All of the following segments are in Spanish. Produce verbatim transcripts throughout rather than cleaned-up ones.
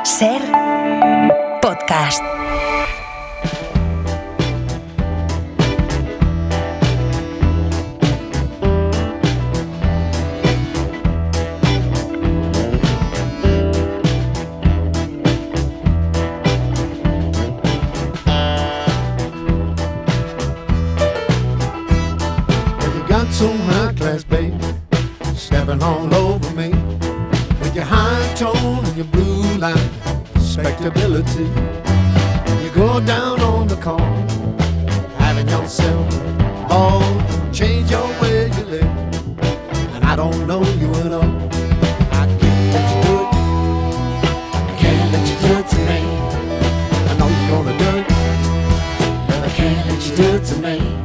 Ser Podcast. Some high class baby stepping all over me with your high tone and your blue line respectability. You go down on the corner having yourself all change your way you live, and I don't know you at all. I can't let you do it. I can't let you do it to me. I know you're gonna do it, but I can't let you do it to me.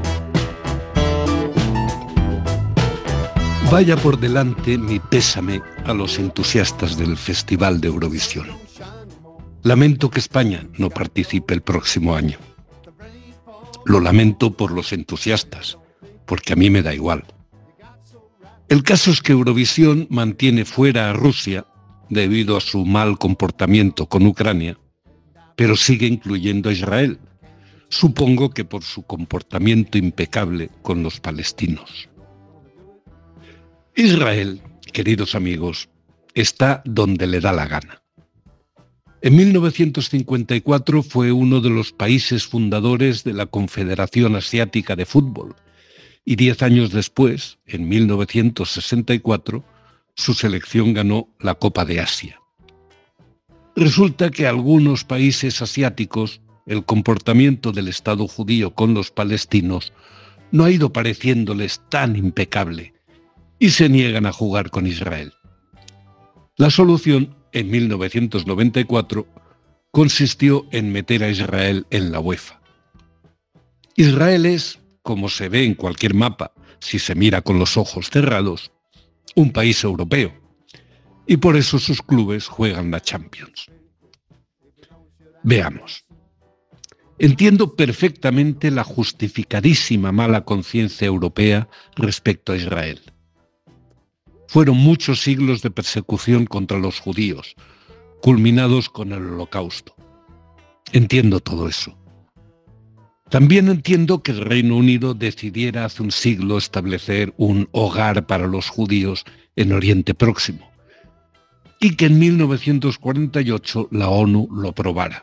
Vaya por delante mi pésame a los entusiastas del Festival de Eurovisión. Lamento que España no participe el próximo año. Lo lamento por los entusiastas, porque a mí me da igual. El caso es que Eurovisión mantiene fuera a Rusia debido a su mal comportamiento con Ucrania, pero sigue incluyendo a Israel, supongo que por su comportamiento impecable con los palestinos. Israel, queridos amigos, está donde le da la gana. En mil novecientos cincuenta y cuatro fue uno de los países fundadores de la Confederación Asiática de Fútbol y diez años después, en mil novecientos sesenta y cuatro, su selección ganó la Copa de Asia. Resulta que a algunos países asiáticos el comportamiento del Estado judío con los palestinos no ha ido pareciéndoles tan impecable y se niegan a jugar con Israel. La solución, en mil novecientos noventa y cuatro, consistió en meter a Israel en la UEFA. Israel es, como se ve en cualquier mapa, si se mira con los ojos cerrados, un país europeo, y por eso sus clubes juegan la Champions. Veamos. Entiendo perfectamente la justificadísima mala conciencia europea respecto a Israel. Fueron muchos siglos de persecución contra los judíos, culminados con el Holocausto. Entiendo todo eso. También entiendo que el Reino Unido decidiera hace un siglo establecer un hogar para los judíos en Oriente Próximo, y que en mil novecientos cuarenta y ocho la ONU lo aprobara.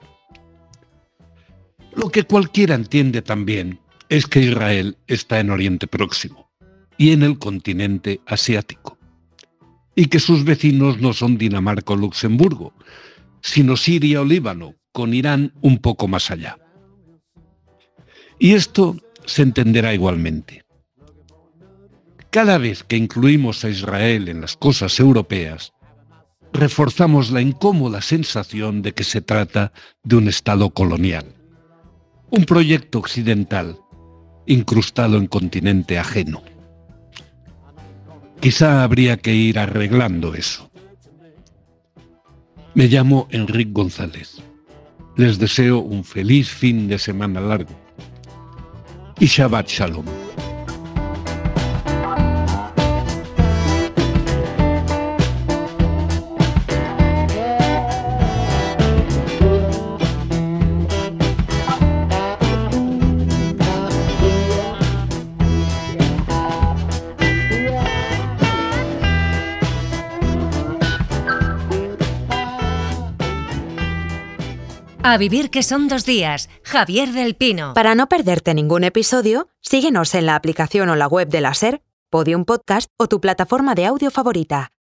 Lo que cualquiera entiende también es que Israel está en Oriente Próximo y en el continente asiático, y que sus vecinos no son Dinamarca o Luxemburgo, sino Siria o Líbano, con Irán un poco más allá. Y esto se entenderá igualmente. Cada vez que incluimos a Israel en las cosas europeas, reforzamos la incómoda sensación de que se trata de un Estado colonial, un proyecto occidental incrustado en continente ajeno. Quizá habría que ir arreglando eso. Me llamo Enrique González. Les deseo un feliz fin de semana largo. Y Shabbat Shalom. A vivir que son dos días. Javier del Pino. Para no perderte ningún episodio, síguenos en la aplicación o la web de la SER, Podium Podcast o tu plataforma de audio favorita.